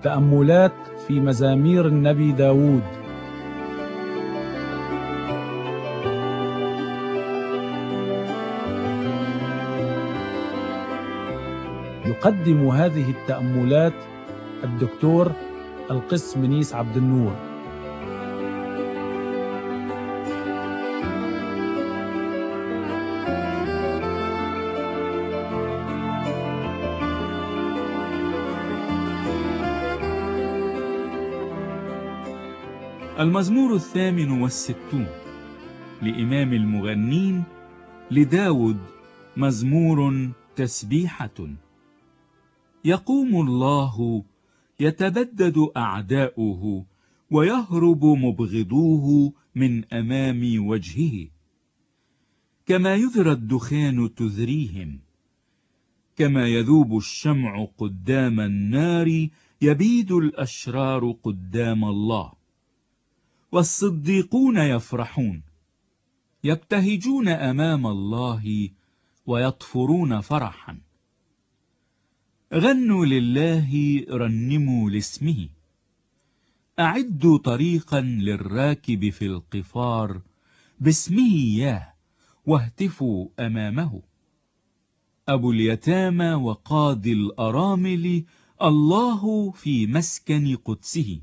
تأملات في مزامير النبي داود. يقدم هذه التأملات الدكتور القس منيس عبد النور. المزمور 68 لإمام المغنين لداود، مزمور تسبيحة. يقوم الله يتبدد أعداؤه، ويهرب مبغضوه من أمام وجهه. كما يذرى الدخان تذريهم، كما يذوب الشمع قدام النار، يبيد الأشرار قدام الله. والصديقون يفرحون، يبتهجون أمام الله ويطفرون فرحا. غنوا لله، رنموا لاسمه، أعدوا طريقا للراكب في القفار، باسمه ياه واهتفوا أمامه. أبو اليتامى وقاضي الأرامل، الله في مسكن قدسه.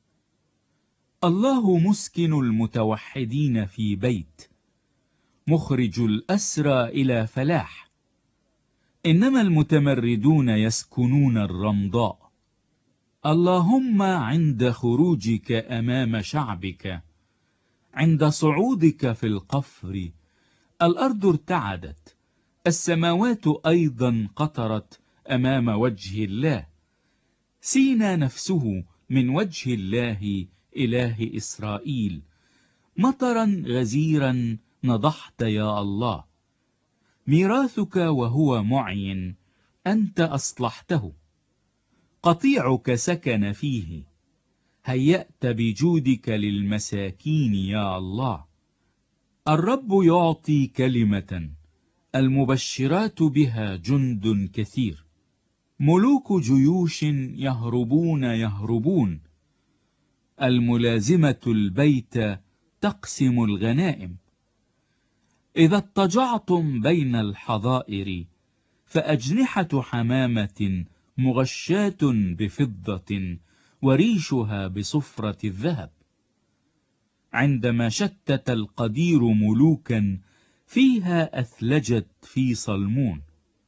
الله مسكن المتوحدين في بيت، مخرج الأسرى إلى فلاح. إنما المتمردون يسكنون الرمضاء. اللهم عند خروجك أمام شعبك، عند صعودك في القفر، الأرض ارتعدت، السماوات أيضا قطرت أمام وجه الله. سينا نفسه من وجه الله إله إسرائيل. مطرا غزيرا نضحت يا الله، ميراثك وهو معين، أنت أصلحته. قطيعك سكن فيه، هيأت بجودك للمساكين يا الله. الرب يعطي كلمة، المبشرات بها جند كثير. ملوك جيوش يهربون يهربون، الملازمة البيت تقسم الغنائم. إذا اضطجعتم بين الحظائر، فأجنحة حمامة مغشاة بفضة، وريشها بصفرة الذهب. عندما شتت القدير ملوكا، فيها أثلجت في صلمون.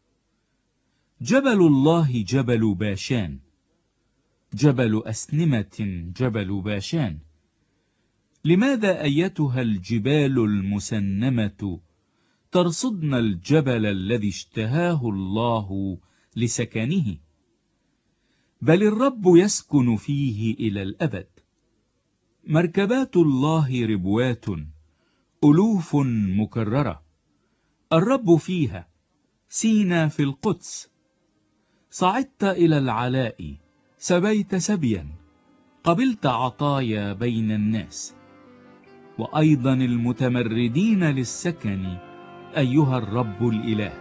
جبل الله جبل باشان، جبل أسنمة جبل باشان. لماذا أيتها الجبال المسنمة ترصدن الجبل الذي اشتهاه الله لسكنه؟ بل الرب يسكن فيه إلى الأبد. مركبات الله ربوات، ألوف مكررة. الرب فيها، سينا في القدس. صعدت إلى العلاء، سبيت سبيا، قبلت عطايا بين الناس. وأيضا المتمردين للسكن، أيها الرب الإله.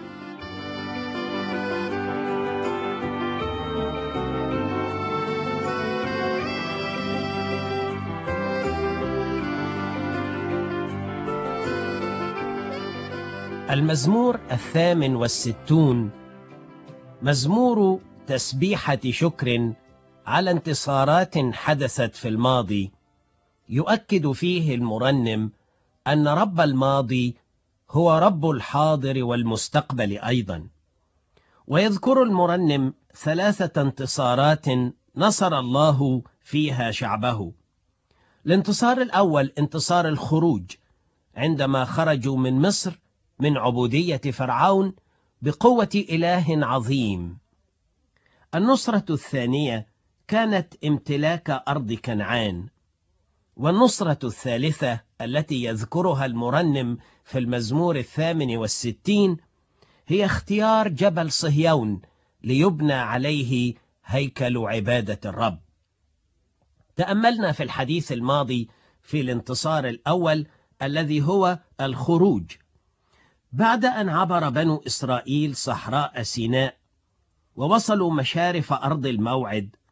المزمور 68 مزمور تسبيحة شكر على انتصارات حدثت في الماضي. يؤكد فيه المرنم أن رب الماضي هو رب الحاضر والمستقبل أيضا. ويذكر المرنم 3 انتصارات نصر الله فيها شعبه. الانتصار الأول انتصار الخروج، عندما خرجوا من مصر من عبودية فرعون بقوة إله عظيم. النصرة الثانية كانت امتلاك أرض كنعان. والنصرة الثالثة التي يذكرها المرنم في المزمور 68 هي اختيار جبل صهيون ليبنى عليه هيكل عبادة الرب. تأملنا في الحديث الماضي في الانتصار الأول الذي هو الخروج. بعد أن عبر بنو إسرائيل صحراء سيناء ووصلوا مشارف أرض الموعد،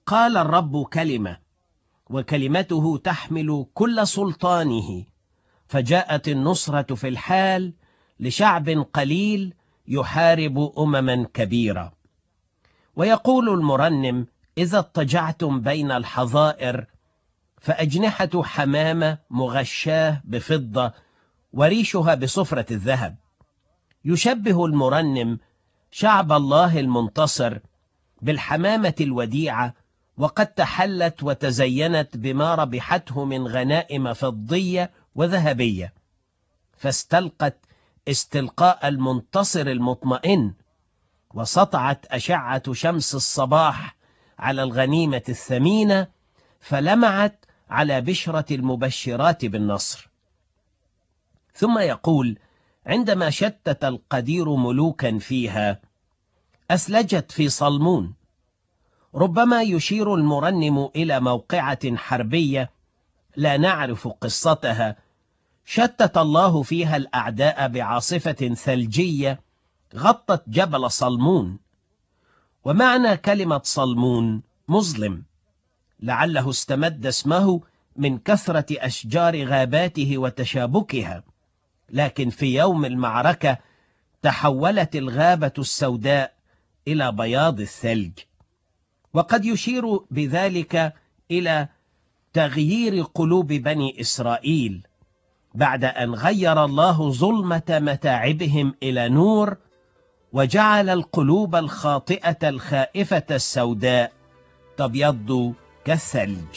قال الرب كلمة، وكلمته تحمل كل سلطانه، فجاءت النصرة في الحال لشعب قليل يحارب أمما كبيرة. ويقول المرنم: إذا اضطجعتم بين الحظائر فأجنحة حمامة مغشاه بفضة وريشها بصفرة الذهب. يشبه المرنم شعب الله المنتصر بالحمامة الوديعة، وقد تحلت وتزينت بما ربحته من غنائم فضية وذهبية، فاستلقت استلقاء المنتصر المطمئن، وسطعت أشعة شمس الصباح على الغنيمة الثمينة، فلمعت على بشرة المبشرات بالنصر. ثم يقول: عندما شتت القدير ملوكا فيها أثلجت في صلمون. ربما يشير المرنم إلى موقعة حربية لا نعرف قصتها، شتت الله فيها الأعداء بعاصفة ثلجية غطت جبل صلمون. ومعنى كلمة صلمون مظلم، لعله استمد اسمه من كثرة أشجار غاباته وتشابكها، لكن في يوم المعركة تحولت الغابة السوداء إلى بياض الثلج. وقد يشير بذلك إلى تغيير قلوب بني إسرائيل بعد أن غير الله ظلمة متاعبهم إلى نور، وجعل القلوب الخاطئة الخائفة السوداء تبيض كالثلج.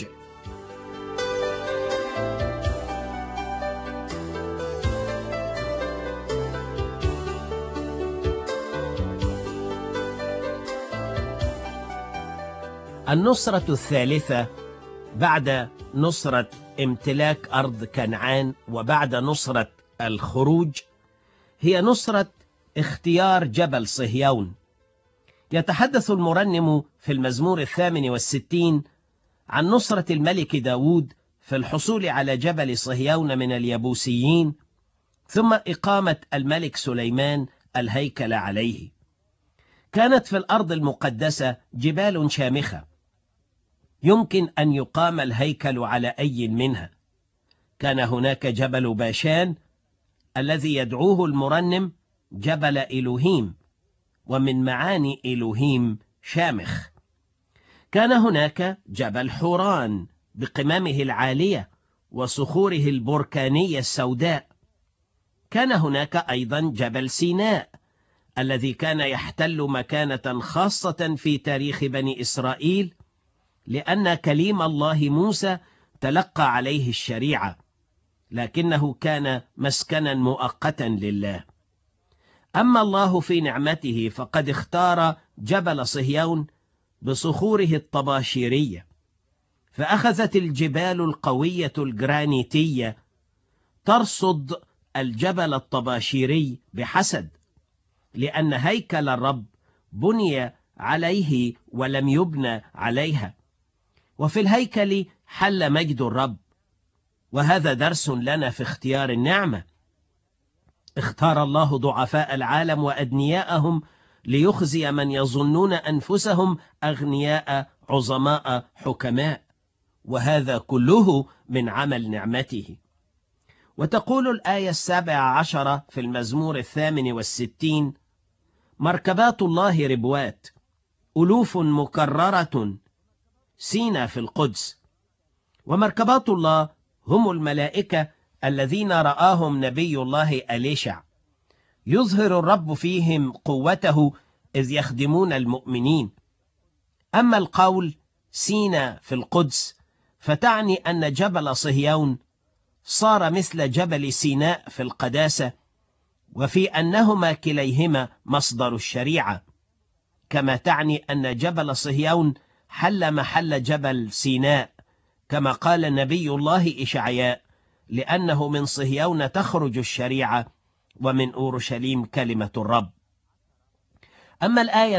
النصرة الثالثة بعد نصرة امتلاك أرض كنعان وبعد نصرة الخروج هي نصرة اختيار جبل صهيون. يتحدث المرنم في المزمور 68 عن نصرة الملك داود في الحصول على جبل صهيون من اليبوسيين، ثم إقامة الملك سليمان الهيكل عليه. كانت في الأرض المقدسة جبال شامخة يمكن أن يقام الهيكل على أي منها. كان هناك جبل باشان الذي يدعوه المرنم جبل إلوهيم، ومن معاني إلوهيم شامخ. كان هناك جبل حوران بقمامه العالية وصخوره البركانية السوداء. كان هناك أيضا جبل سيناء الذي كان يحتل مكانة خاصة في تاريخ بني إسرائيل، لأن كليم الله موسى تلقى عليه الشريعة، لكنه كان مسكنا مؤقتا لله. أما الله في نعمته فقد اختار جبل صهيون بصخوره الطباشيرية، فأخذت الجبال القوية الجرانيتية ترصد الجبل الطباشيري بحسد، لأن هيكل الرب بني عليه ولم يبنى عليها، وفي الهيكل حل مجد الرب. وهذا درس لنا في اختيار النعمة. اختار الله ضعفاء العالم وأدنياءهم ليخزي من يظنون أنفسهم أغنياء عظماء حكماء، وهذا كله من عمل نعمته. وتقول الآية 17 في المزمور 68: مركبات الله ربوات، ألوف مكررة سينا في القدس. ومركبات الله هم الملائكة الذين رآهم نبي الله أليشع، يظهر الرب فيهم قوته إذ يخدمون المؤمنين. أما القول سينا في القدس فتعني أن جبل صهيون صار مثل جبل سيناء في القداسة، وفي أنهما كليهما مصدر الشريعة، كما تعني أن جبل صهيون حل محل جبل سيناء، كما قال نبي الله إشعياء: لأنه من صهيون تخرج الشريعة ومن أورشليم كلمة الرب. أما الآية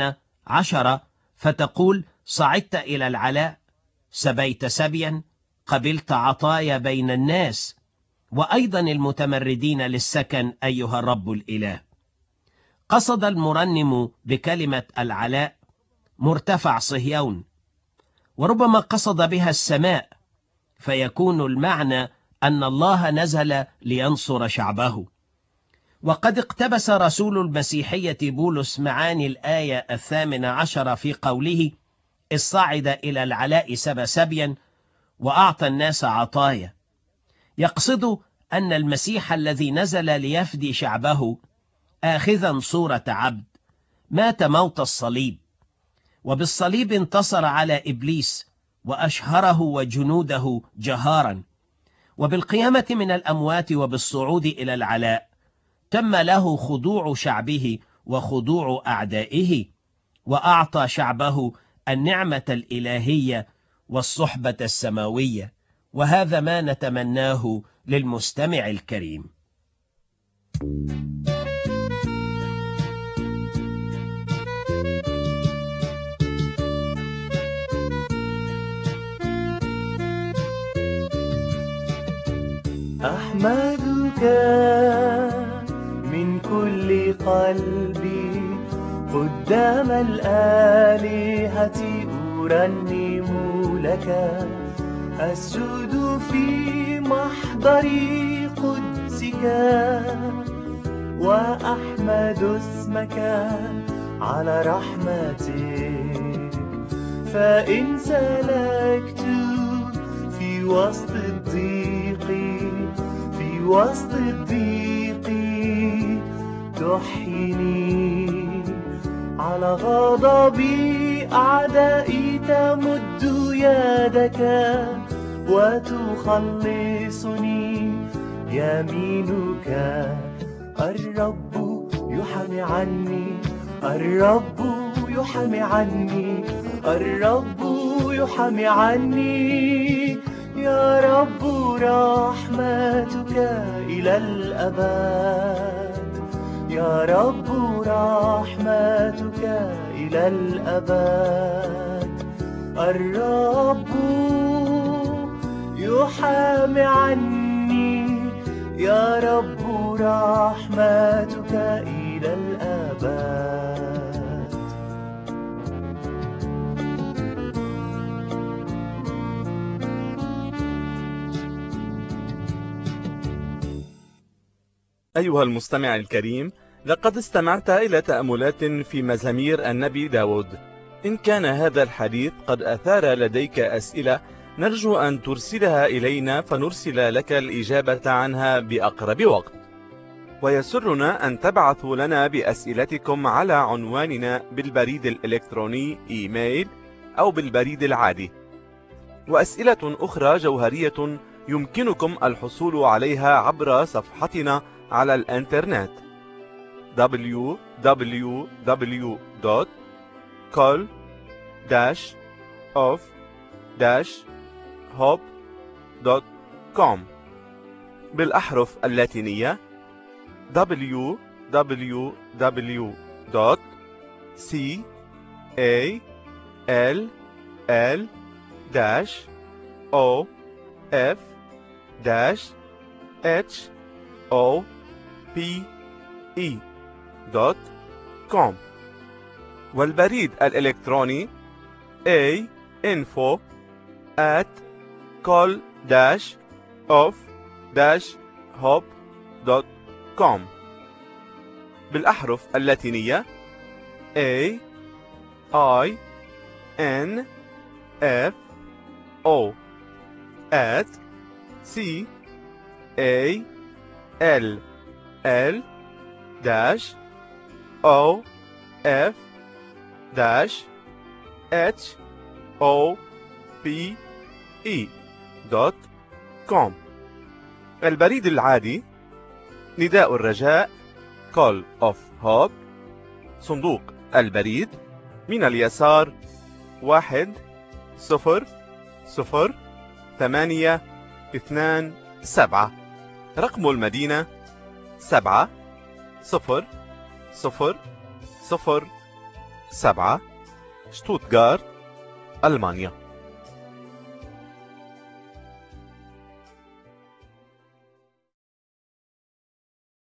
18 فتقول: صعدت إلى العلاء، سبيت سبيا، قبلت عطايا بين الناس، وأيضا المتمردين للسكن أيها الرب الإله. قصد المرنم بكلمة العلاء مرتفع صهيون، وربما قصد بها السماء، فيكون المعنى أن الله نزل لينصر شعبه. وقد اقتبس رسول المسيحية بولس معاني الآية 18 في قوله: إذ صعد إلى العلاء سبى سبيا وأعطى الناس عطايا، يقصد أن المسيح الذي نزل ليفدي شعبه آخذا صورة عبد مات موت الصليب، وبالصليب انتصر على إبليس وأشهره وجنوده جهارا، وبالقيامة من الأموات وبالصعود إلى العلاء تم له خضوع شعبه وخضوع أعدائه، وأعطى شعبه النعمة الإلهية والصحبة السماوية. وهذا ما نتمناه للمستمع الكريم. أحمدك من كل قلبي قدام الآلهة، أرنم لك أسجد في محضر قدسك، وأحمد اسمك على رحمتك. فإن سلكت في وسط الضيق، في وسط الضيق تحيني، على غضب أعدائي تمد يدك وتخلصني يمينك. الرب يحمي عني، الرب يحمي عني، الرب يحمي عني. يا رب رحمتك إلى الأبد، يا رب رحمتك إلى الأبد. الرب يحمي عني، يا رب رحمتك إلى الأبد. أيها المستمع الكريم، لقد استمعت إلى تأملات في مزامير النبي داود. إن كان هذا الحديث قد أثار لديك أسئلة، نرجو أن ترسلها إلينا فنرسل لك الإجابة عنها بأقرب وقت. ويسرنا أن تبعثوا لنا بأسئلتكم على عنواننا بالبريد الإلكتروني إيميل أو بالبريد العادي. وأسئلة أخرى جوهرية يمكنكم الحصول عليها عبر صفحتنا على الإنترنت www.call-of-hope.com بالأحرف اللاتينية www.call-of-hope.com والبريد الإلكتروني info@call-of-hope.com بالأحرف اللاتينية CALL-OF-HOPE.com البريد العادي نداء الرجاء Call of Hope، صندوق البريد من اليسار 1002827، رقم المدينة 70007، شتوتغارت، ألمانيا.